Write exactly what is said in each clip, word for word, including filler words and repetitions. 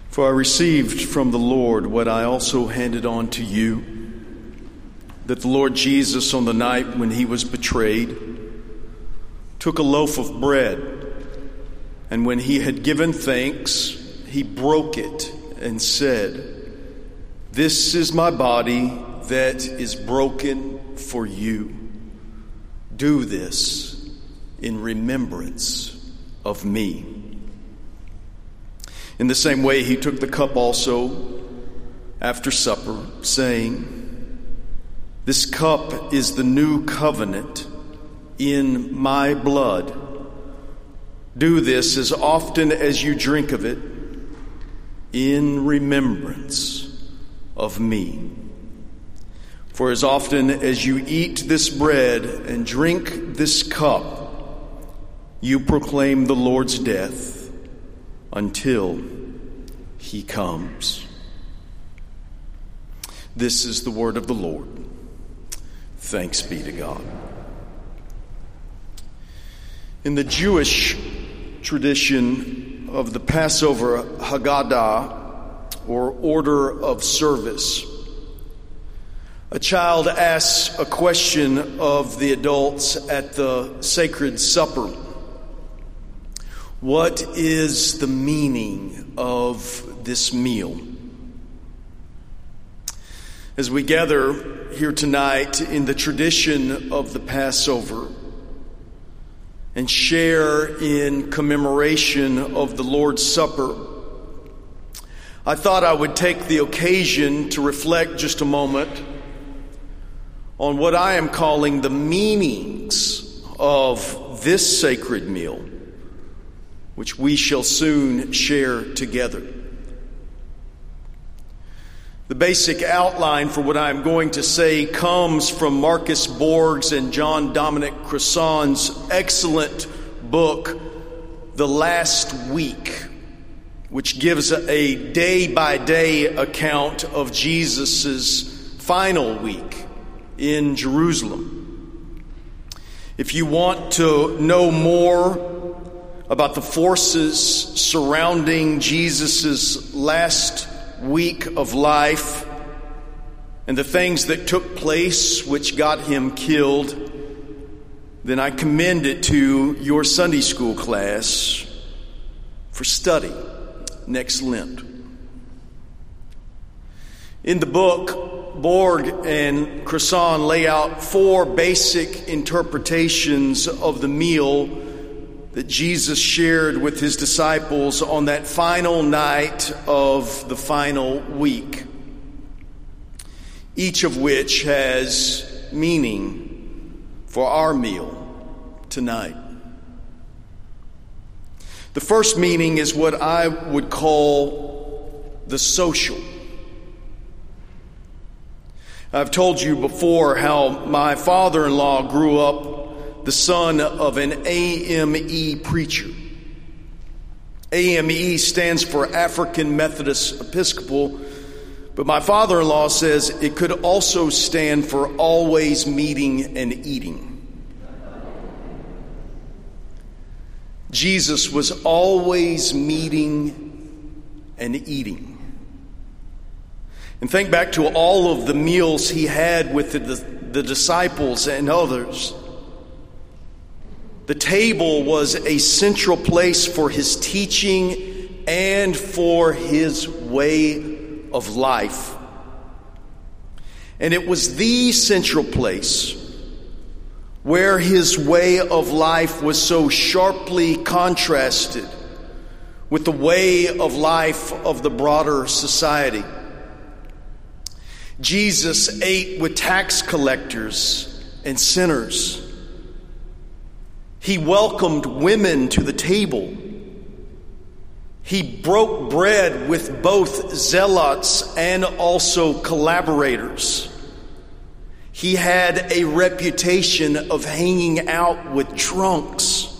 For I received from the Lord what I also handed on to you, that the Lord Jesus, on the night when he was betrayed, took a loaf of bread, and when he had given thanks, he broke it and said, "This is my body that is broken for you. Do this in remembrance of me." In the same way, he took the cup also after supper, saying, "This cup is the new covenant in my blood. Do this as often as you drink of it in remembrance of me. For as often as you eat this bread and drink this cup, you proclaim the Lord's death until he comes." This is the word of the Lord. Thanks be to God. In the Jewish tradition of the Passover Haggadah, or order of service, a child asks a question of the adults at the sacred supper. What is the meaning of this meal? As we gather here tonight in the tradition of the Passover and share in commemoration of the Lord's Supper, I thought I would take the occasion to reflect just a moment on what I am calling the meanings of this sacred meal, which we shall soon share together. The basic outline for what I'm going to say comes from Marcus Borg's and John Dominic Cresson's excellent book, The Last Week, which gives a day-by-day account of Jesus' final week in Jerusalem. If you want to know more about the forces surrounding Jesus' last week of life and the things that took place which got him killed, then I commend it to your Sunday school class for study next Lent. In the book, Borg and Cresson lay out four basic interpretations of the meal that Jesus shared with his disciples on that final night of the final week, each of which has meaning for our meal tonight. The first meaning is what I would call the social. I've told you before how my father-in-law grew up the son of an A M E preacher. A M E stands for African Methodist Episcopal, but my father-in-law says it could also stand for always meeting and eating. Jesus was always meeting and eating. And think back to all of the meals he had with the, the, the disciples and others. The table was a central place for his teaching and for his way of life. And it was the central place where his way of life was so sharply contrasted with the way of life of the broader society. Jesus ate with tax collectors and sinners. He welcomed women to the table. He broke bread with both zealots and also collaborators. He had a reputation of hanging out with drunks.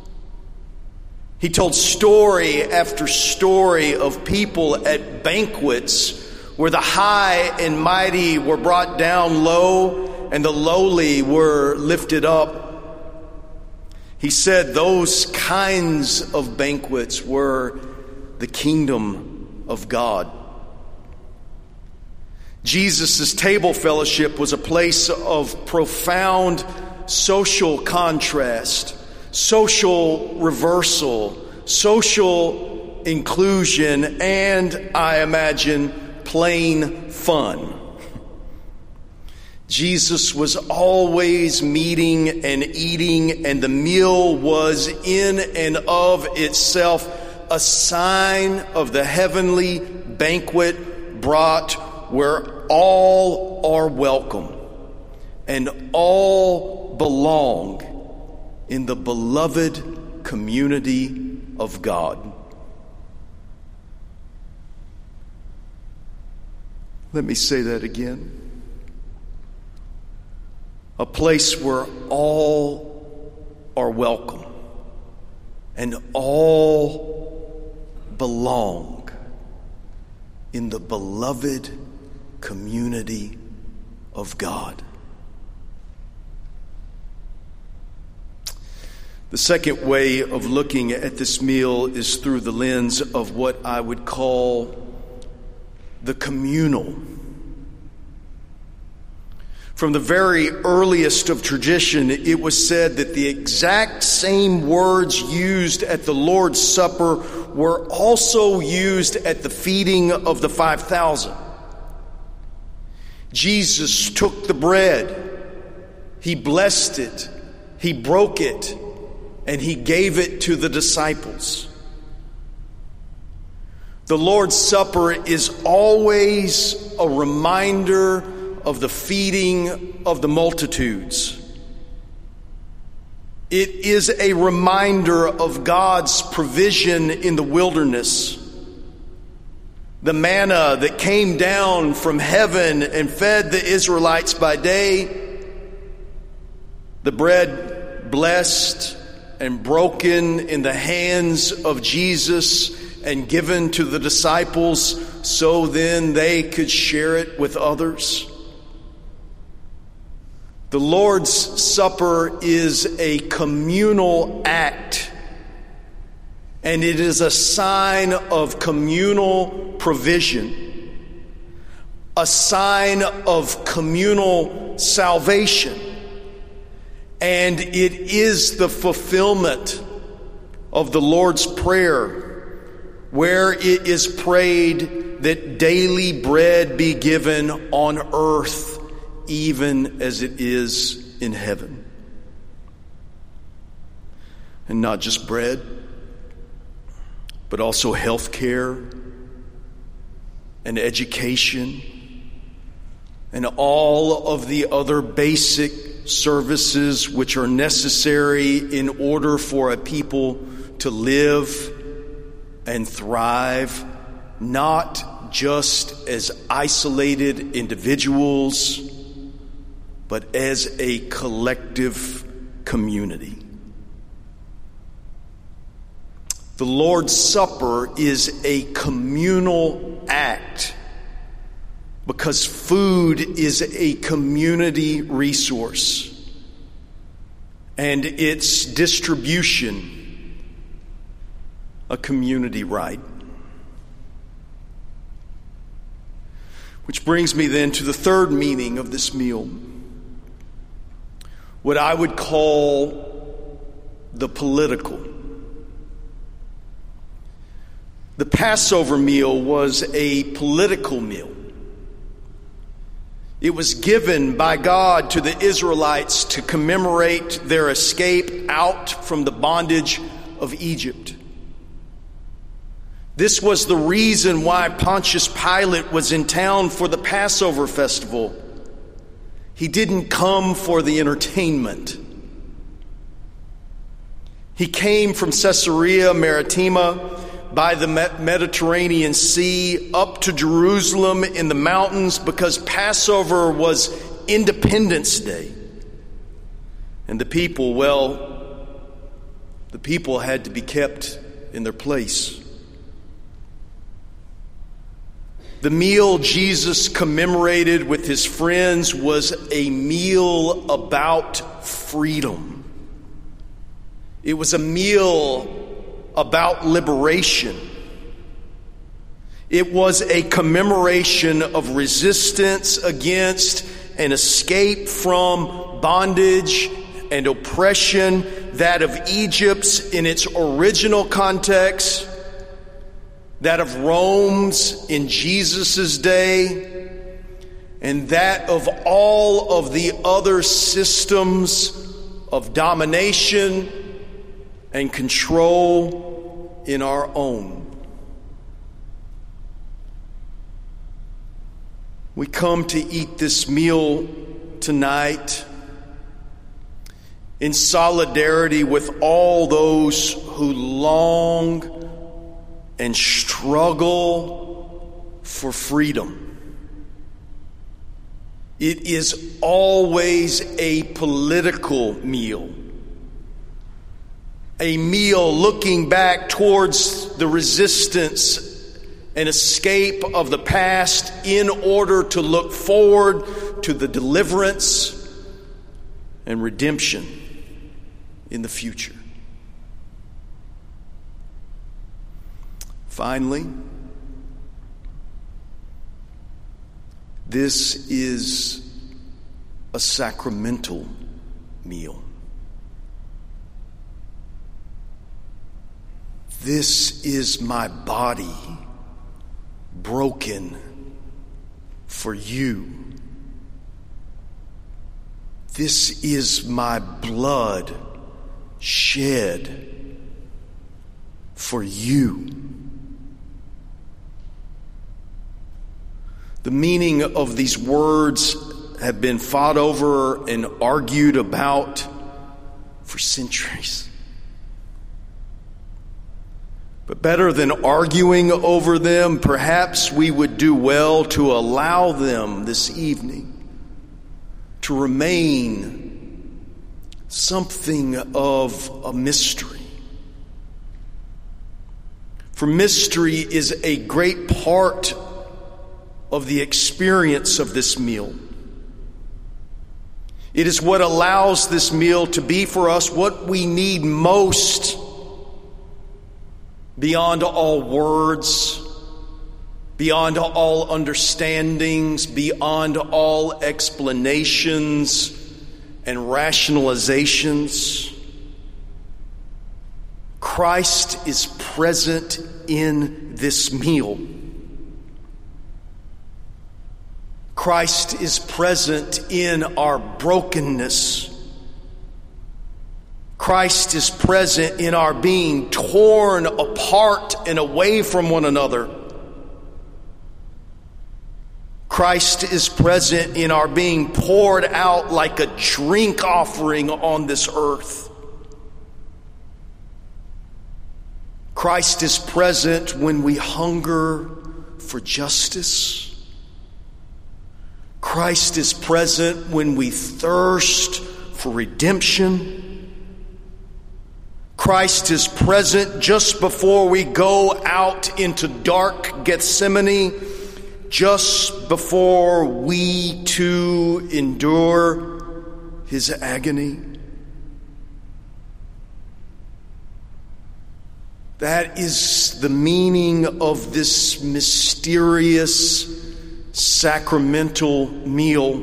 He told story after story of people at banquets where the high and mighty were brought down low and the lowly were lifted up. He said those kinds of banquets were the kingdom of God. Jesus' table fellowship was a place of profound social contrast, social reversal, social inclusion, and I imagine plain fun. Jesus was always meeting and eating, and the meal was in and of itself a sign of the heavenly banquet brought where all are welcome and all belong in the beloved community of God. Let me say that again. A place where all are welcome and all belong in the beloved community of God. The second way of looking at this meal is through the lens of what I would call the communal. From the very earliest of tradition, it was said that the exact same words used at the Lord's Supper were also used at the feeding of the five thousand. Jesus took the bread, he blessed it, he broke it, and he gave it to the disciples. The Lord's Supper is always a reminder of the feeding of the multitudes. It is a reminder of God's provision in the wilderness. The manna that came down from heaven and fed the Israelites by day. The bread blessed and broken in the hands of Jesus and given to the disciples so then they could share it with others. The Lord's Supper is a communal act, and it is a sign of communal provision, a sign of communal salvation, and it is the fulfillment of the Lord's Prayer, where it is prayed that daily bread be given on earth even as it is in heaven. And not just bread, but also health care and education and all of the other basic services which are necessary in order for a people to live and thrive, not just as isolated individuals, but as a collective community. The Lord's Supper is a communal act because food is a community resource and its distribution a community right. Which brings me then to the third meaning of this meal. What I would call the political. The Passover meal was a political meal. It was given by God to the Israelites to commemorate their escape out from the bondage of Egypt. This was the reason why Pontius Pilate was in town for the Passover festival. He didn't come for the entertainment. He came from Caesarea Maritima by the Mediterranean Sea up to Jerusalem in the mountains because Passover was Independence Day. And the people, well, the people had to be kept in their place. The meal Jesus commemorated with his friends was a meal about freedom. It was a meal about liberation. It was a commemoration of resistance against and escape from bondage and oppression, that of Egypt's in its original context, that of Rome's in Jesus' day, and that of all of the other systems of domination and control in our own. We come to eat this meal tonight in solidarity with all those who long and struggle for freedom. It is always a political meal, a meal looking back towards the resistance and escape of the past in order to look forward to the deliverance and redemption in the future. Finally, this is a sacramental meal. This is my body broken for you. This is my blood shed for you. The meaning of these words have been fought over and argued about for centuries. But better than arguing over them, perhaps we would do well to allow them this evening to remain something of a mystery. For mystery is a great part of the experience of this meal. It is what allows this meal to be for us what we need most, beyond all words, beyond all understandings, beyond all explanations and rationalizations. Christ is present in this meal. Christ is present in our brokenness. Christ is present in our being torn apart and away from one another. Christ is present in our being poured out like a drink offering on this earth. Christ is present when we hunger for justice. Christ is present when we thirst for redemption. Christ is present just before we go out into dark Gethsemane, just before we too endure his agony. That is the meaning of this mysterious sacramental meal.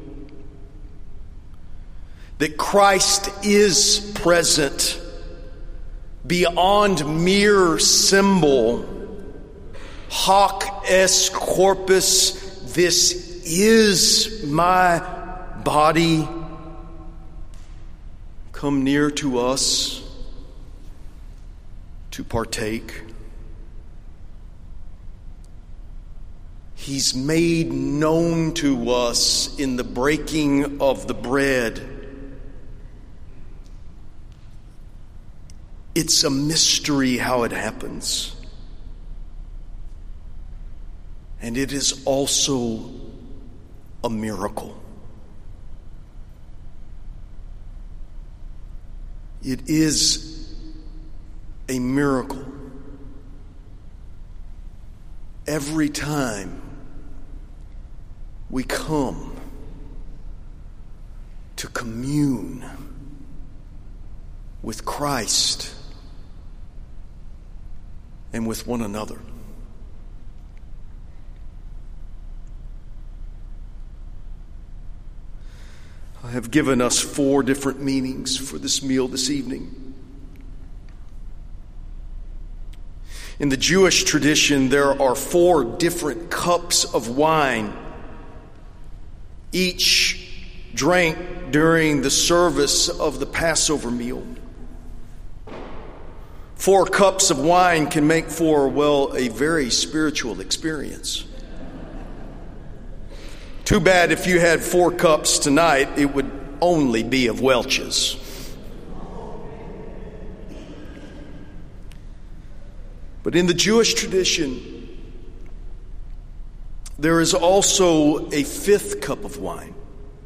That Christ is present beyond mere symbol. Hoc est corpus, this is my body. Come near to us to partake. He's made known to us in the breaking of the bread. It's a mystery how it happens. And it is also a miracle. It is a miracle. Every time we come to commune with Christ and with one another. have given us four different meanings for this meal this evening. In the Jewish tradition, there are four different cups of wine, each drank during the service of the Passover meal. Four cups of wine can make for, well, a very spiritual experience. Too bad if you had four cups tonight, it would only be of Welch's. But in the Jewish tradition, there is also a fifth cup of wine.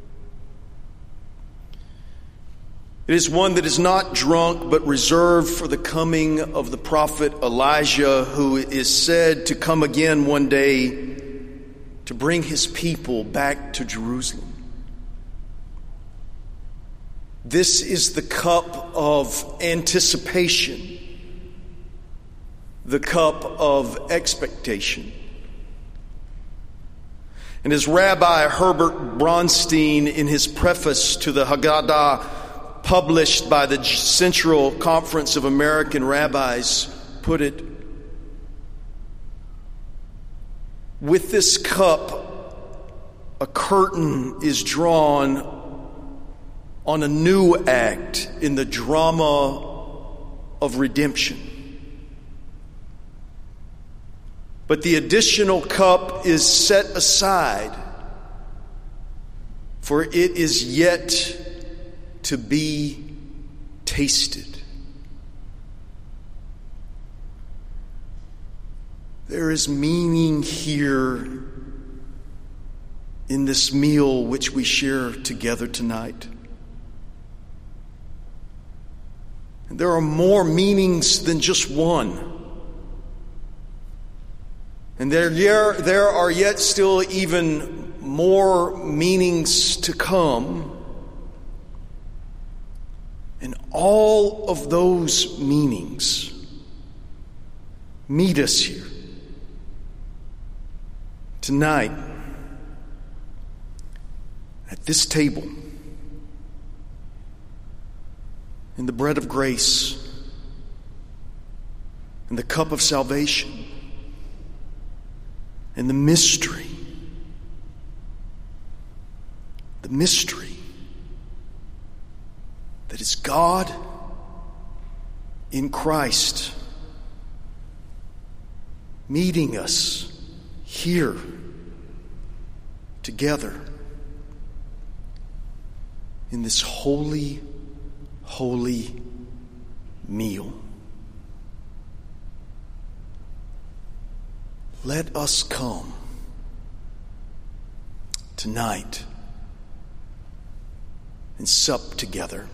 It is one that is not drunk, but reserved for the coming of the prophet Elijah, who is said to come again one day to bring his people back to Jerusalem. This is the cup of anticipation, the cup of expectation. And as Rabbi Herbert Bronstein, in his preface to the Haggadah published by the Central Conference of American Rabbis, put it, with this cup, a curtain is drawn on a new act in the drama of redemption. But the additional cup is set aside, for it is yet to be tasted. There is meaning here in this meal which we share together tonight. And there are more meanings than just one. And there, there are yet still even more meanings to come. And all of those meanings meet us here tonight at this table in the bread of grace and the cup of salvation and the mystery, the mystery that is God in Christ meeting us here together in this holy, holy meal. Let us come tonight and sup together.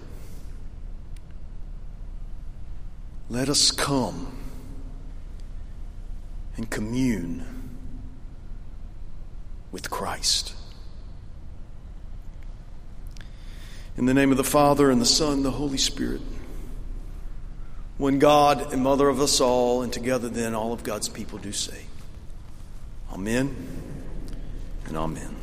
Let us come and commune with Christ. In the name of the Father, and the Son, and the Holy Spirit, one God and Mother of us all, and together then all of God's people do say, Amen and amen.